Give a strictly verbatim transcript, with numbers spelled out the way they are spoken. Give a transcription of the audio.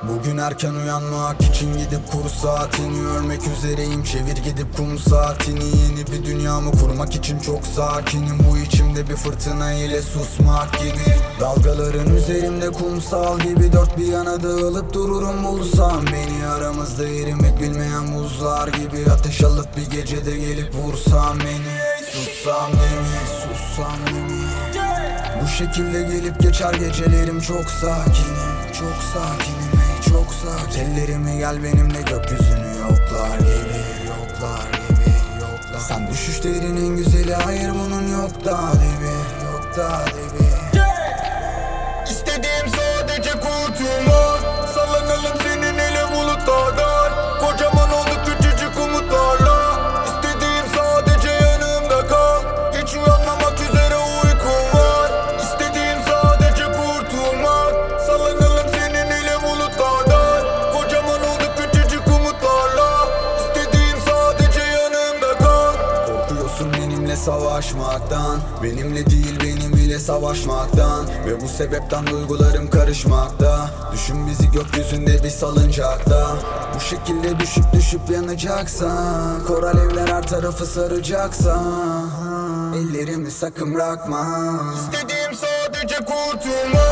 Bugün erken uyanmak için gidip kuru saatini örmek üzereyim. Çevir gidip kum saatini. Yeni bir dünyamı kurmak için çok sakinim. Bu içimde bir fırtına ile susmak gibi. Dalgaların üzerimde kumsal gibi. Dört bir yana dağılıp dururum bulsam beni. Aramızda erimek bilmeyen buzlar gibi. Ateş alıp bir gecede gelip vursam beni. Sussam demi, sussam demi. Bu şekilde gelip geçer gecelerim, çok sakinim. Çok sakinim ey, çok sakin. Ellerimi gel benimle gökyüzünü yoklar gibi. Yoklar gibi, yoklar. Sen düşüşlerin en güzeli, hayır bunun yok daha dibi. Yok daha dibi. İstediğim sadece kurtulmak. Sallanalım senin ele bulutlardan. Kocaman olduk küçücük umutlarla. İstediğim sadece yanımda kal. Hiç uyanmamak üzere uykum var. İstediğim sadece kurtulmak. Sallanalım senin ele bulutlardan. Kocaman olduk küçücük umutlarla. İstediğim sadece yanımda kal. Korkuyorsun benimle savaşmaktan. Benimle değil benim ile savaşmaktan. Ve bu sebepten duygularım karışmakta. Düşün bizi gökyüzünde bir salıncakta. Bu şekilde düşüp düşüp yanacaksan. Kor alevler her tarafı saracaksa. Ellerimi sakın bırakma. İstediğim sadece kurtulmak.